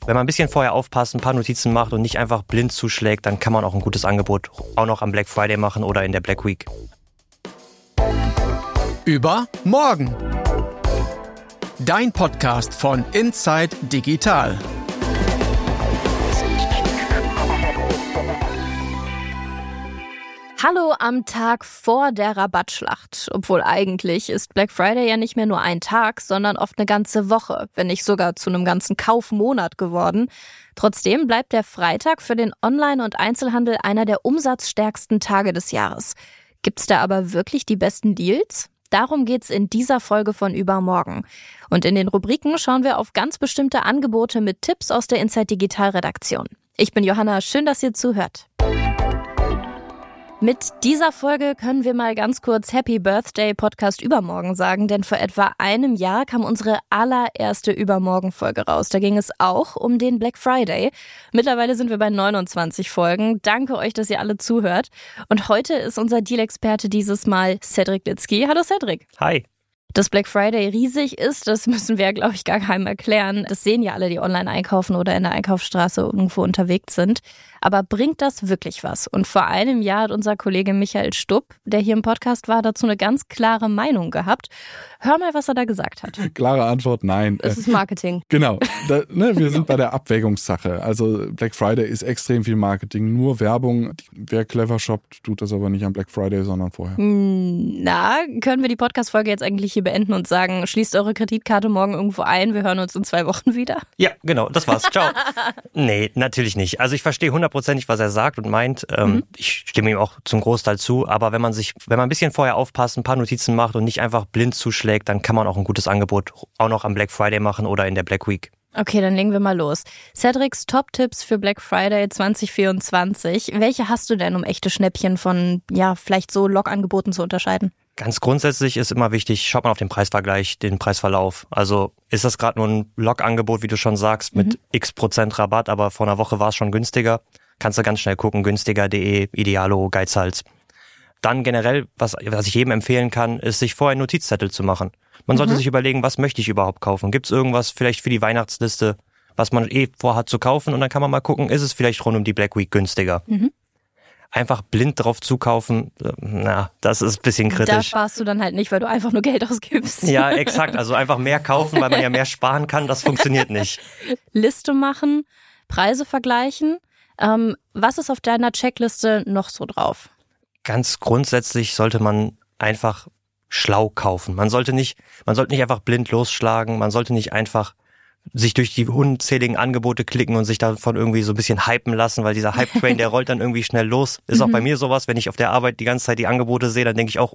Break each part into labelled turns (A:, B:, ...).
A: Wenn man ein bisschen vorher aufpasst, ein paar Notizen macht und nicht einfach blind zuschlägt, dann kann man auch ein gutes Angebot auch noch am Black Friday machen oder in der Black Week.
B: Über morgen. Dein Podcast von Inside Digital.
C: Hallo am Tag vor der Rabattschlacht. Obwohl eigentlich ist Black Friday ja nicht mehr nur ein Tag, sondern oft eine ganze Woche, wenn nicht sogar zu einem ganzen Kaufmonat geworden. Trotzdem bleibt der Freitag für den Online- und Einzelhandel einer der umsatzstärksten Tage des Jahres. Gibt's da aber wirklich die besten Deals? Darum geht's in dieser Folge von Übermorgen. Und in den Rubriken schauen wir auf ganz bestimmte Angebote mit Tipps aus der Inside Digital Redaktion. Ich bin Johanna, schön, dass ihr zuhört. Mit dieser Folge können wir mal ganz kurz Happy Birthday Podcast Übermorgen sagen, denn vor etwa einem Jahr kam unsere allererste Übermorgen-Folge raus. Da ging es auch um den Black Friday. Mittlerweile sind wir bei 29 Folgen. Danke euch, dass ihr alle zuhört. Und heute ist unser Deal-Experte dieses Mal Cedric Litzky. Hallo Cedric.
A: Hi.
C: Dass Black Friday riesig ist, das müssen wir, glaube ich, gar keinem erklären. Das sehen ja alle, die online einkaufen oder in der Einkaufsstraße irgendwo unterwegs sind. Aber bringt das wirklich was? Und vor einem Jahr hat unser Kollege Michael Stupp, der hier im Podcast war, dazu eine ganz klare Meinung gehabt. Hör mal, was er da gesagt hat.
D: Klare Antwort, nein.
C: Das ist Marketing.
D: Genau. Wir sind bei der Abwägungssache. Also Black Friday ist extrem viel Marketing, nur Werbung. Wer clever shoppt, tut das aber nicht am Black Friday, sondern vorher.
C: Na, können wir die Podcast-Folge jetzt eigentlich hier beenden und sagen, schließt eure Kreditkarte morgen irgendwo ein, wir hören uns in 2 Wochen wieder?
A: Ja, genau, das war's. Ciao. Nee, natürlich nicht. Also ich verstehe 100%, was er sagt und meint. Ich stimme ihm auch zum Großteil zu. Aber wenn man ein bisschen vorher aufpasst, ein paar Notizen macht und nicht einfach blind zuschlägt, dann kann man auch ein gutes Angebot auch noch am Black Friday machen oder in der Black Week.
C: Okay, dann legen wir mal los. Cedrics Top-Tipps für Black Friday 2024. Welche hast du denn, um echte Schnäppchen von, vielleicht so Log-Angeboten zu unterscheiden?
A: Ganz grundsätzlich ist immer wichtig, schaut man auf den Preisvergleich, den Preisverlauf. Also ist das gerade nur ein Log-Angebot, wie du schon sagst, mit x% Rabatt, aber vor einer Woche war es schon günstiger. Kannst du ganz schnell gucken, günstiger.de, Idealo, Geizhals. Dann generell, was ich jedem empfehlen kann, ist, sich vorher einen Notizzettel zu machen. Man sollte sich überlegen, was möchte ich überhaupt kaufen? Gibt es irgendwas vielleicht für die Weihnachtsliste, was man vorhat zu kaufen? Und dann kann man mal gucken, ist es vielleicht rund um die Black Week günstiger? Einfach blind drauf zukaufen, das ist ein bisschen kritisch.
C: Da sparst du dann halt nicht, weil du einfach nur Geld ausgibst.
A: Ja, exakt. Also einfach mehr kaufen, weil man ja mehr sparen kann, das funktioniert nicht.
C: Liste machen, Preise vergleichen. Was ist auf deiner Checkliste noch so drauf?
A: Ganz grundsätzlich sollte man einfach schlau kaufen. Man sollte nicht einfach blind losschlagen, man sollte nicht einfach sich durch die unzähligen Angebote klicken und sich davon irgendwie so ein bisschen hypen lassen, weil dieser Hype-Train, der rollt dann irgendwie schnell los. Ist auch bei mir sowas, wenn ich auf der Arbeit die ganze Zeit die Angebote sehe, dann denke ich auch,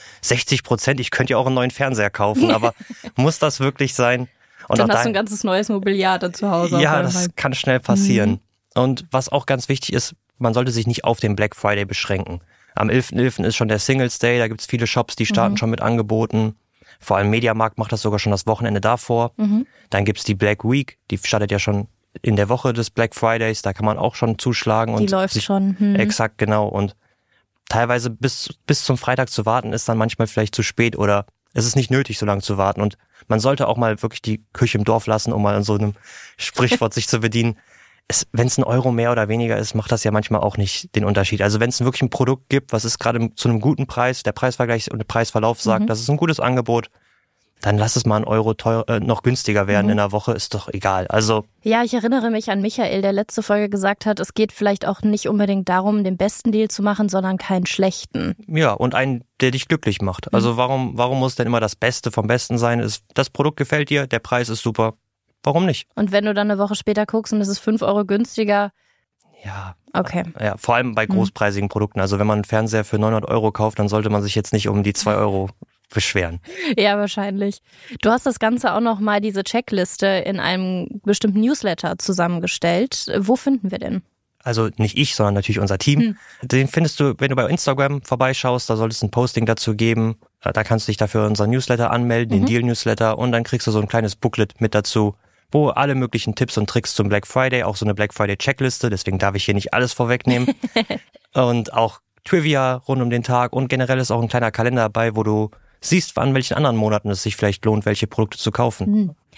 A: 60%, ich könnte ja auch einen neuen Fernseher kaufen, aber muss das wirklich sein? Und
C: dann hast du ein ganzes neues Mobiliar da zu Hause.
A: Ja, das kann schnell passieren. Und was auch ganz wichtig ist, man sollte sich nicht auf den Black Friday beschränken. Am 11.11. ist schon der Singles Day, da gibt's viele Shops, die starten schon mit Angeboten. Vor allem Mediamarkt macht das sogar schon das Wochenende davor. Dann gibt's die Black Week, die startet ja schon in der Woche des Black Fridays, da kann man auch schon zuschlagen.
C: Die läuft schon.
A: Exakt, genau. Und teilweise bis zum Freitag zu warten, ist dann manchmal vielleicht zu spät oder es ist nicht nötig, so lange zu warten. Und man sollte auch mal wirklich die Küche im Dorf lassen, um mal an so einem Sprichwort sich zu bedienen. Wenn es 1 Euro mehr oder weniger ist, macht das ja manchmal auch nicht den Unterschied. Also wenn es wirklich ein Produkt gibt, was ist gerade zu einem guten Preis, der Preisvergleich und der Preisverlauf sagt, das ist ein gutes Angebot, dann lass es mal 1 Euro noch günstiger werden in der Woche, ist doch egal. Also
C: ja, ich erinnere mich an Michael, der letzte Folge gesagt hat, es geht vielleicht auch nicht unbedingt darum, den besten Deal zu machen, sondern keinen schlechten.
A: Ja, und einen, der dich glücklich macht. Also warum muss denn immer das Beste vom Besten sein? Das Produkt gefällt dir, der Preis ist super. Warum nicht?
C: Und wenn du dann eine Woche später guckst und es ist 5 Euro günstiger.
A: Ja.
C: Okay.
A: Ja, vor allem bei großpreisigen Produkten. Also wenn man einen Fernseher für 900 Euro kauft, dann sollte man sich jetzt nicht um die 2 Euro beschweren.
C: Ja, wahrscheinlich. Du hast das Ganze auch noch mal, diese Checkliste, in einem bestimmten Newsletter zusammengestellt. Wo finden wir den?
A: Also nicht ich, sondern natürlich unser Team. Den findest du, wenn du bei Instagram vorbeischaust, da sollte es ein Posting dazu geben. Da kannst du dich dafür unseren Newsletter anmelden, den Deal-Newsletter, und dann kriegst du so ein kleines Booklet mit dazu, wo alle möglichen Tipps und Tricks zum Black Friday, auch so eine Black Friday Checkliste, deswegen darf ich hier nicht alles vorwegnehmen. Und auch Trivia rund um den Tag, und generell ist auch ein kleiner Kalender dabei, wo du siehst, an welchen anderen Monaten es sich vielleicht lohnt, welche Produkte zu kaufen.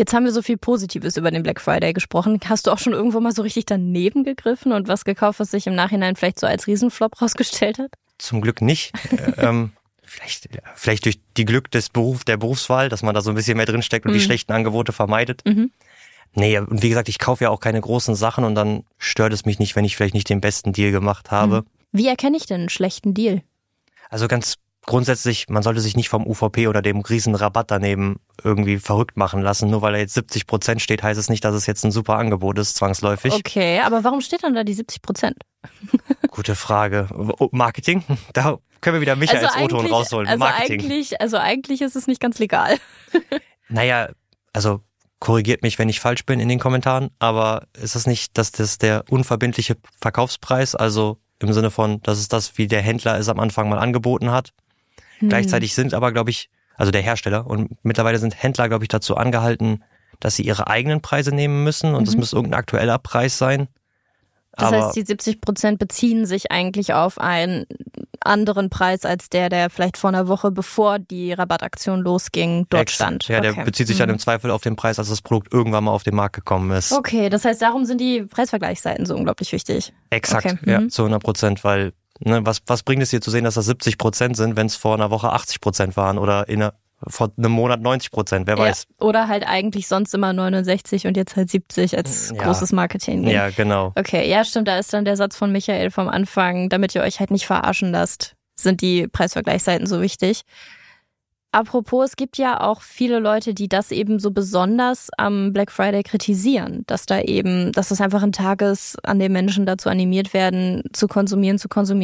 C: Jetzt haben wir so viel Positives über den Black Friday gesprochen. Hast du auch schon irgendwo mal so richtig daneben gegriffen und was gekauft, was sich im Nachhinein vielleicht so als Riesenflop rausgestellt hat?
A: Zum Glück nicht. Vielleicht durch die Glück der Berufswahl, dass man da so ein bisschen mehr drinsteckt und die schlechten Angebote vermeidet. Nee, und wie gesagt, ich kaufe ja auch keine großen Sachen und dann stört es mich nicht, wenn ich vielleicht nicht den besten Deal gemacht habe.
C: Wie erkenne ich denn einen schlechten Deal?
A: Also ganz grundsätzlich, man sollte sich nicht vom UVP oder dem riesen Rabatt daneben irgendwie verrückt machen lassen. Nur weil da jetzt 70% steht, heißt es nicht, dass es jetzt ein super Angebot ist, zwangsläufig.
C: Okay, aber warum steht dann da die 70%?
A: Gute Frage. Marketing? Da können wir wieder Michael als O-Ton rausholen. Marketing.
C: Eigentlich ist es nicht ganz legal.
A: Naja, also korrigiert mich, wenn ich falsch bin in den Kommentaren, aber ist das nicht, dass das der unverbindliche Verkaufspreis, also im Sinne von, das ist das, wie der Händler es am Anfang mal angeboten hat. Gleichzeitig sind aber, glaube ich, also der Hersteller und mittlerweile sind Händler, glaube ich, dazu angehalten, dass sie ihre eigenen Preise nehmen müssen und das muss irgendein aktueller Preis sein.
C: Das heißt, die 70% beziehen sich eigentlich auf einen anderen Preis als der vielleicht vor einer Woche, bevor die Rabattaktion losging, dort stand.
A: Ja, der bezieht sich dann im Zweifel auf den Preis, als das Produkt irgendwann mal auf den Markt gekommen ist.
C: Okay, das heißt, darum sind die Preisvergleichsseiten so unglaublich wichtig.
A: Exakt,
C: okay.
A: Ja, zu 100%, weil was bringt es dir zu sehen, dass das 70% sind, wenn es vor einer Woche 80% waren oder vor einem Monat 90%, wer weiß.
C: Oder halt eigentlich sonst immer 69 und jetzt halt 70 als großes Marketing.
A: Ja, genau.
C: Okay, ja stimmt, da ist dann der Satz von Michael vom Anfang, damit ihr euch halt nicht verarschen lasst, sind die Preisvergleichsseiten so wichtig. Apropos, es gibt ja auch viele Leute, die das eben so besonders am Black Friday kritisieren, dass das einfach ein Tag ist, an dem Menschen dazu animiert werden, zu konsumieren.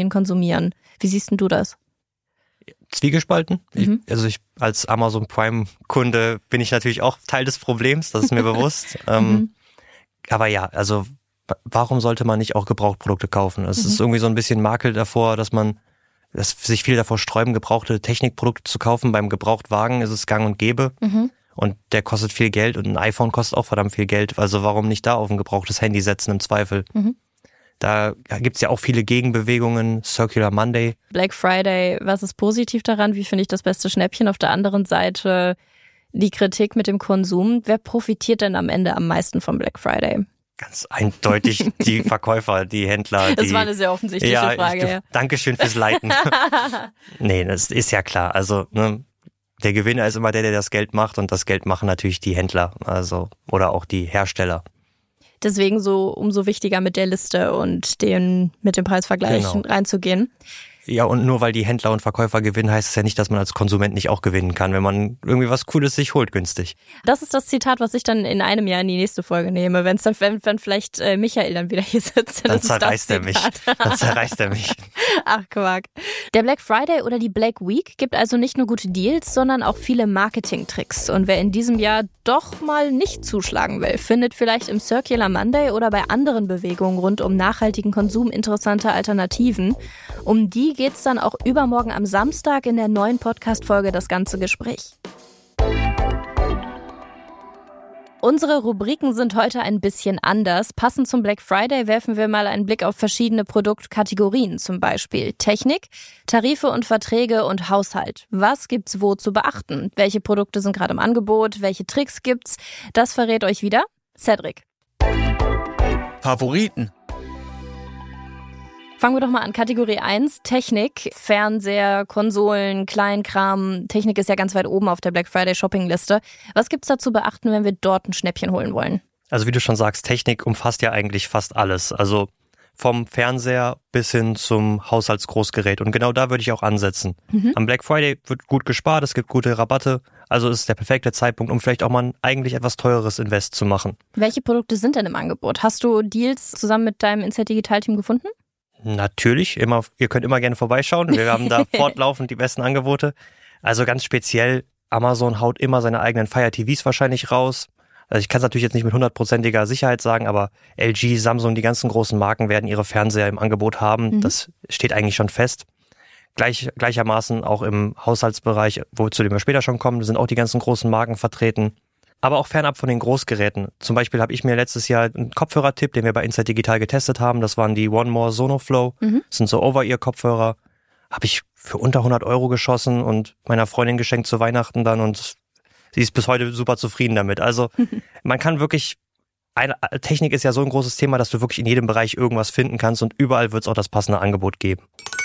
C: Wie siehst denn du das?
A: Zwiegespalten. Ich als Amazon Prime-Kunde bin ich natürlich auch Teil des Problems, das ist mir bewusst. Aber ja, also warum sollte man nicht auch Gebrauchtprodukte kaufen? Es ist irgendwie so ein bisschen Makel davor, dass sich viele davor sträuben, gebrauchte Technikprodukte zu kaufen. Beim Gebrauchtwagen ist es gang und gäbe und der kostet viel Geld und ein iPhone kostet auch verdammt viel Geld. Also warum nicht da auf ein gebrauchtes Handy setzen im Zweifel? Da gibt's ja auch viele Gegenbewegungen, Circular Monday.
C: Black Friday, was ist positiv daran? Wie finde ich das beste Schnäppchen? Auf der anderen Seite die Kritik mit dem Konsum. Wer profitiert denn am Ende am meisten vom Black Friday?
A: Ganz eindeutig die Verkäufer, die Händler.
C: Das war eine sehr offensichtliche Frage.
A: Dankeschön fürs Leiten. Nee, das ist ja klar. Also der Gewinner ist immer der das Geld macht und das Geld machen natürlich die Händler, also oder auch die Hersteller.
C: Deswegen so umso wichtiger mit der Liste und mit dem Preisvergleich reinzugehen.
A: Ja, und nur weil die Händler und Verkäufer gewinnen, heißt es ja nicht, dass man als Konsument nicht auch gewinnen kann, wenn man irgendwie was Cooles sich holt, günstig.
C: Das ist das Zitat, was ich dann in einem Jahr in die nächste Folge nehme, wenn vielleicht Michael dann wieder hier sitzt.
A: Dann zerreißt er mich.
C: Ach, Quark. Der Black Friday oder die Black Week gibt also nicht nur gute Deals, sondern auch viele Marketing-Tricks. Und wer in diesem Jahr doch mal nicht zuschlagen will, findet vielleicht im Circular Monday oder bei anderen Bewegungen rund um nachhaltigen Konsum interessante Alternativen. Um die geht's dann auch übermorgen am Samstag in der neuen Podcast-Folge Das ganze Gespräch. Unsere Rubriken sind heute ein bisschen anders. Passend zum Black Friday werfen wir mal einen Blick auf verschiedene Produktkategorien, zum Beispiel Technik, Tarife und Verträge und Haushalt. Was gibt's wo zu beachten? Welche Produkte sind gerade im Angebot? Welche Tricks gibt's? Das verrät euch wieder Cedric.
B: Favoriten.
C: Fangen wir doch mal an. Kategorie 1, Technik, Fernseher, Konsolen, Kleinkram. Technik ist ja ganz weit oben auf der Black Friday Shoppingliste. Was gibt's da zu beachten, wenn wir dort ein Schnäppchen holen wollen?
A: Also wie du schon sagst, Technik umfasst ja eigentlich fast alles. Also vom Fernseher bis hin zum Haushaltsgroßgerät. Und genau da würde ich auch ansetzen. Am Black Friday wird gut gespart, es gibt gute Rabatte. Also ist der perfekte Zeitpunkt, um vielleicht auch mal ein eigentlich etwas teureres Invest zu machen.
C: Welche Produkte sind denn im Angebot? Hast du Deals zusammen mit deinem Inside Digital Team gefunden?
A: Natürlich, ihr könnt immer gerne vorbeischauen. Wir haben da fortlaufend die besten Angebote. Also ganz speziell, Amazon haut immer seine eigenen Fire TVs wahrscheinlich raus. Also ich kann es natürlich jetzt nicht mit 100%iger Sicherheit sagen, aber LG, Samsung, die ganzen großen Marken werden ihre Fernseher im Angebot haben. Das steht eigentlich schon fest. Gleichermaßen auch im Haushaltsbereich, zu dem wir später schon kommen, sind auch die ganzen großen Marken vertreten. Aber auch fernab von den Großgeräten. Zum Beispiel habe ich mir letztes Jahr einen Kopfhörertipp, den wir bei Inside Digital getestet haben. Das waren die One More Sonoflow. Das sind so Over-Ear-Kopfhörer. Habe ich für unter 100 € geschossen und meiner Freundin geschenkt zu Weihnachten dann. Und sie ist bis heute super zufrieden damit. Also man kann wirklich, Technik ist ja so ein großes Thema, dass du wirklich in jedem Bereich irgendwas finden kannst und überall wird es auch das passende Angebot geben.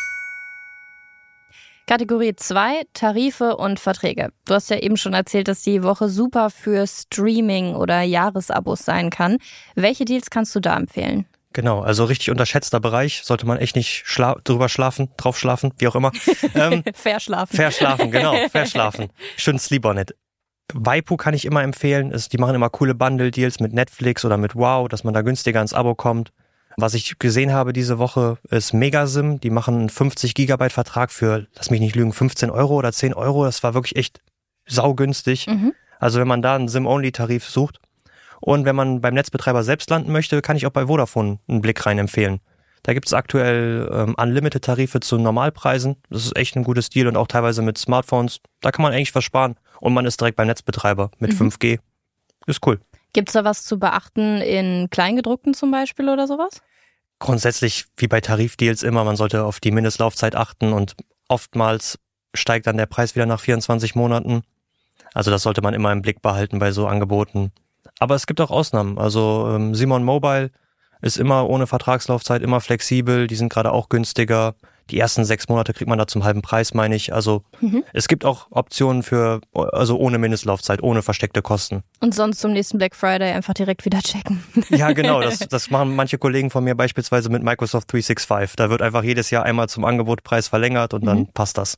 C: Kategorie 2, Tarife und Verträge. Du hast ja eben schon erzählt, dass die Woche super für Streaming oder Jahresabos sein kann. Welche Deals kannst du da empfehlen?
A: Genau, also richtig unterschätzter Bereich, sollte man echt nicht drauf schlafen, wie auch immer.
C: Verschlafen,
A: genau, verschlafen. Schön sleep on it. Waipu kann ich immer empfehlen, die machen immer coole Bundle-Deals mit Netflix oder mit Wow, dass man da günstiger ins Abo kommt. Was ich gesehen habe diese Woche ist Megasim, die machen einen 50 Gigabyte Vertrag für, lass mich nicht lügen, 15 Euro oder 10 Euro, das war wirklich echt saugünstig. Also wenn man da einen SIM-Only-Tarif sucht und wenn man beim Netzbetreiber selbst landen möchte, kann ich auch bei Vodafone einen Blick rein empfehlen. Da gibt es aktuell Unlimited-Tarife zu Normalpreisen, das ist echt ein gutes Deal und auch teilweise mit Smartphones, da kann man eigentlich was sparen und man ist direkt beim Netzbetreiber mit 5G, ist cool.
C: Gibt's da was zu beachten in Kleingedruckten zum Beispiel oder sowas?
A: Grundsätzlich wie bei Tarifdeals immer, man sollte auf die Mindestlaufzeit achten und oftmals steigt dann der Preis wieder nach 24 Monaten. Also das sollte man immer im Blick behalten bei so Angeboten. Aber es gibt auch Ausnahmen. Also Simon Mobile ist immer ohne Vertragslaufzeit, immer flexibel. Die sind gerade auch günstiger. Die ersten 6 Monate kriegt man da zum halben Preis, meine ich. Also es gibt auch Optionen also ohne Mindestlaufzeit, ohne versteckte Kosten.
C: Und sonst zum nächsten Black Friday einfach direkt wieder checken.
A: Ja, genau. Das machen manche Kollegen von mir beispielsweise mit Microsoft 365. Da wird einfach jedes Jahr einmal zum Angebotpreis verlängert und dann passt das.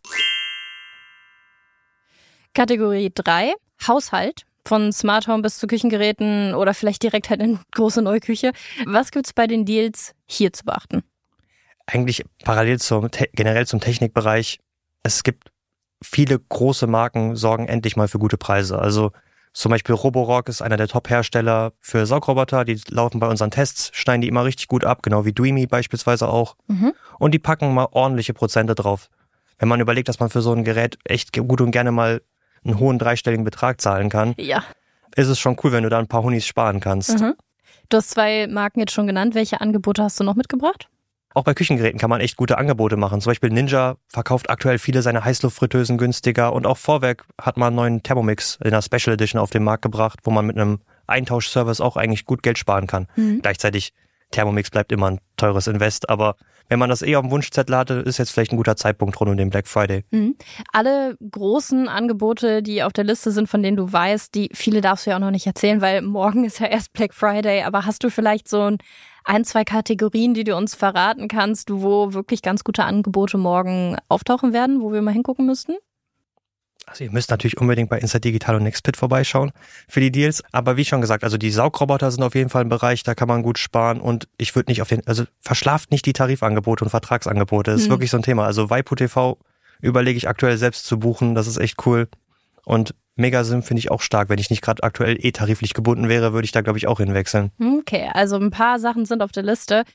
C: Kategorie 3, Haushalt. Von Smart Home bis zu Küchengeräten oder vielleicht direkt halt in große Neuküche. Was gibt's bei den Deals hier zu beachten?
A: Eigentlich parallel generell zum Technikbereich. Es gibt viele große Marken, sorgen endlich mal für gute Preise. Also zum Beispiel Roborock ist einer der Top-Hersteller für Saugroboter. Die laufen bei unseren Tests, schneiden die immer richtig gut ab, genau wie Dreamy beispielsweise auch. Und die packen mal ordentliche Prozente drauf. Wenn man überlegt, dass man für so ein Gerät echt gut und gerne mal einen hohen dreistelligen Betrag zahlen kann, ist es schon cool, wenn du da ein paar Hunis sparen kannst.
C: Du hast 2 Marken jetzt schon genannt. Welche Angebote hast du noch mitgebracht?
A: Auch bei Küchengeräten kann man echt gute Angebote machen. Zum Beispiel Ninja verkauft aktuell viele seine Heißluftfritteusen günstiger und auch Vorwerk hat mal einen neuen Thermomix in der Special Edition auf den Markt gebracht, wo man mit einem Eintauschservice auch eigentlich gut Geld sparen kann. Gleichzeitig, Thermomix bleibt immer ein teures Invest, aber wenn man das auf dem Wunschzettel hatte, ist jetzt vielleicht ein guter Zeitpunkt rund um den Black Friday.
C: Alle großen Angebote, die auf der Liste sind, von denen du weißt, viele darfst du ja auch noch nicht erzählen, weil morgen ist ja erst Black Friday, aber hast du vielleicht so ein, 2 Kategorien, die du uns verraten kannst, wo wirklich ganz gute Angebote morgen auftauchen werden, wo wir mal hingucken müssten?
A: Also ihr müsst natürlich unbedingt bei Inside Digital und Nextpit vorbeischauen für die Deals. Aber wie schon gesagt, also die Saugroboter sind auf jeden Fall ein Bereich, da kann man gut sparen und ich würde nicht verschlaft nicht die Tarifangebote und Vertragsangebote. Das ist wirklich so ein Thema. Also Waipu TV überlege ich aktuell selbst zu buchen, das ist echt cool. Und Megasim finde ich auch stark. Wenn ich nicht gerade aktuell tariflich gebunden wäre, würde ich da glaube ich auch hinwechseln. Okay,
C: also ein paar Sachen sind auf der Liste.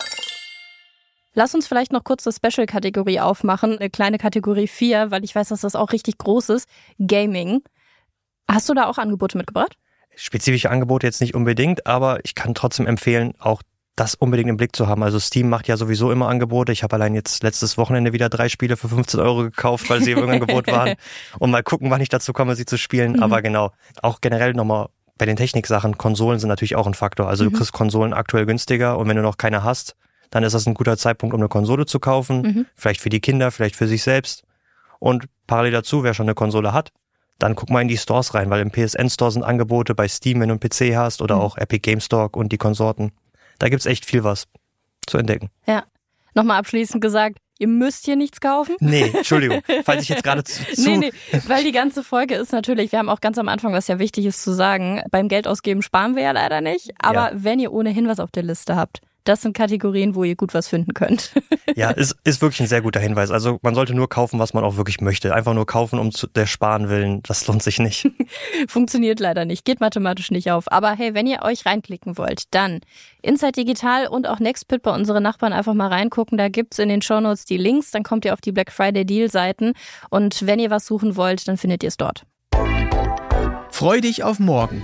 C: Lass uns vielleicht noch kurz eine Special-Kategorie aufmachen, eine kleine Kategorie 4, weil ich weiß, dass das auch richtig groß ist. Gaming. Hast du da auch Angebote mitgebracht?
A: Spezifische Angebote jetzt nicht unbedingt, aber ich kann trotzdem empfehlen, auch das unbedingt im Blick zu haben. Also Steam macht ja sowieso immer Angebote. Ich habe allein jetzt letztes Wochenende wieder 3 Spiele für 15 Euro gekauft, weil sie im Angebot waren. Und mal gucken, wann ich dazu komme, sie zu spielen. Aber genau, auch generell nochmal bei den Techniksachen, Konsolen sind natürlich auch ein Faktor. Also du kriegst Konsolen aktuell günstiger und wenn du noch keine hast, dann ist das ein guter Zeitpunkt, um eine Konsole zu kaufen. Vielleicht für die Kinder, vielleicht für sich selbst. Und parallel dazu, wer schon eine Konsole hat, dann guck mal in die Stores rein, weil im PSN-Store sind Angebote bei Steam, wenn du einen PC hast oder auch Epic Game Store und die Konsorten. Da gibt's echt viel was zu entdecken.
C: Ja. Nochmal abschließend gesagt, ihr müsst hier nichts kaufen.
A: Nee, Entschuldigung, falls ich jetzt gerade
C: Nee, weil die ganze Folge ist natürlich, wir haben auch ganz am Anfang, was ja wichtig ist zu sagen, beim Geld ausgeben sparen wir ja leider nicht, aber wenn ihr ohnehin was auf der Liste habt, das sind Kategorien, wo ihr gut was finden könnt.
A: Ja, ist wirklich ein sehr guter Hinweis. Also man sollte nur kaufen, was man auch wirklich möchte. Einfach nur kaufen der Sparen willen, das lohnt sich nicht.
C: Funktioniert leider nicht, geht mathematisch nicht auf. Aber hey, wenn ihr euch reinklicken wollt, dann Inside Digital und auch Nextpit bei unseren Nachbarn einfach mal reingucken. Da gibt's in den Shownotes die Links, dann kommt ihr auf die Black Friday Deal Seiten. Und wenn ihr was suchen wollt, dann findet ihr es dort.
B: Freu dich auf morgen.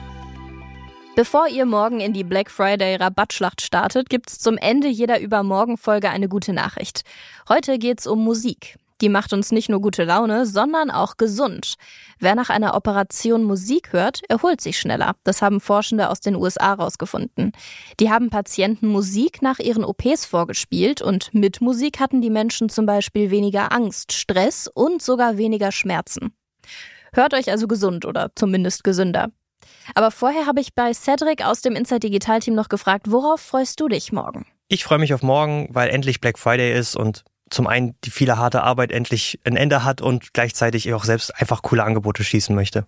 C: Bevor ihr morgen in die Black Friday Rabattschlacht startet, gibt's zum Ende jeder Übermorgen-Folge eine gute Nachricht. Heute geht's um Musik. Die macht uns nicht nur gute Laune, sondern auch gesund. Wer nach einer Operation Musik hört, erholt sich schneller. Das haben Forschende aus den USA rausgefunden. Die haben Patienten Musik nach ihren OPs vorgespielt und mit Musik hatten die Menschen zum Beispiel weniger Angst, Stress und sogar weniger Schmerzen. Hört euch also gesund oder zumindest gesünder. Aber vorher habe ich bei Cedric aus dem Inside Digital Team noch gefragt, worauf freust du dich morgen?
A: Ich freue mich auf morgen, weil endlich Black Friday ist und zum einen die viele harte Arbeit endlich ein Ende hat und gleichzeitig auch selbst einfach coole Angebote schießen möchte.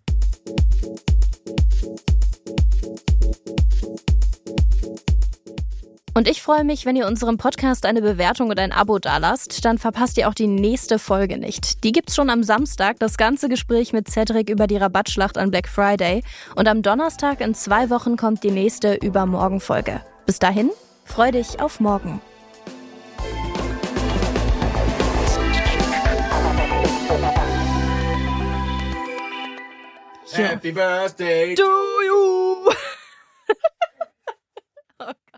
C: Und ich freue mich, wenn ihr unserem Podcast eine Bewertung und ein Abo dalasst, dann verpasst ihr auch die nächste Folge nicht. Die gibt's schon am Samstag, das ganze Gespräch mit Cedric über die Rabattschlacht an Black Friday. Und am Donnerstag in 2 Wochen kommt die nächste Übermorgen-Folge. Bis dahin, freu dich auf morgen.
E: Happy Birthday
C: to you!